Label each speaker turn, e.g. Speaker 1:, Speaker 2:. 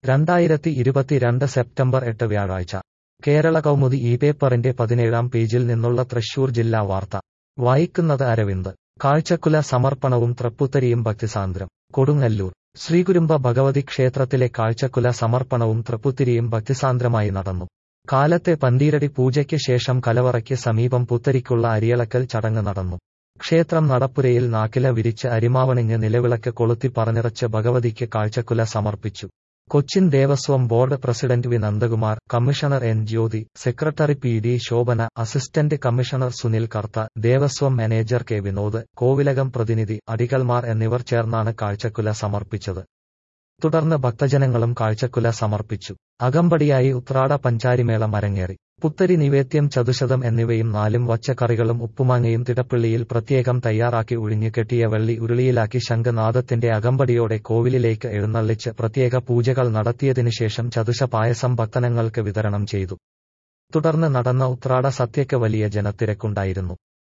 Speaker 1: 2022 September 8 വ്യാഴാഴ്ച കേരള കൗമുദി ഈ പേപ്പറിന്റെ 17-ാം പേജിൽ നിന്നുള്ള തൃശൂർ ജില്ലാ വാർത്ത വായിക്കുന്നത് അരവിന്ദ്. കാഴ്ചക്കുല സമർപ്പണവും തൃപ്പുത്തരിയും ഭക്തിസാന്ദ്രം. കൊടുങ്ങല്ലൂർ ശ്രീകുരുംബ ഭഗവതി ക്ഷേത്രത്തിലെ കാഴ്ചക്കുല സമർപ്പണവും തൃപ്പുത്തിരിയും ഭക്തിസാന്ദ്രമായി നടന്നു. കാലത്തെ പന്തീരടി പൂജയ്ക്ക് ശേഷം കലവറയ്ക്ക് സമീപം പുത്തരിക്കുള്ള അരിയളക്കൽ ചടങ്ങ് നടന്നു. ക്ഷേത്രം നടപ്പുരയിൽ നാക്കില വിരിച്ച് അരിമാവണിഞ്ഞ് നിലവിളക്ക് കൊളുത്തി പറഞ്ഞിറച്ച് ഭഗവതിക്ക് കാഴ്ചക്കുല സമർപ്പിച്ചു. Cochin Devaswom board president V Nandakumar, commissioner N Jyothi, secretary P D Shobhana, assistant commissioner Sunil Kartha, Devaswom manager K Vinod, കോവിലകം പ്രതിനിധി അടികൾമാർ എന്നിവർ ചേർന്നാണ് കാഴ്ചക്കുല സമർപ്പിച്ചത്. തുടർന്ന് ഭക്തജനങ്ങളും കാഴ്ചക്കുല സമർപ്പിച്ചു. അകമ്പടിയായി ഉത്രാട പഞ്ചാരിമേളം അരങ്ങേറി. പുത്തരി നിവേദ്യം ചതുശതം എന്നിവയും 4 വച്ച കറികളും ഉപ്പുമാങ്ങയും തിടപ്പള്ളിയിൽ പ്രത്യേകം തയ്യാറാക്കി ഉഴിഞ്ഞു കെട്ടിയ വെള്ളി ഉരുളിയിലാക്കി ശംഖനാദത്തിന്റെ അകമ്പടിയോടെ കോവിലിലേക്ക് എഴുന്നള്ളിച്ച് പ്രത്യേക പൂജകൾ നടത്തിയതിനുശേഷം ചതുശ പായസം ഭക്തജനങ്ങൾക്ക് വിതരണം ചെയ്തു. തുടർന്ന് നടന്ന ഉത്രാട സദ്യയ്ക്ക് വലിയ ജനത്തിരക്കുണ്ടായിരുന്നു.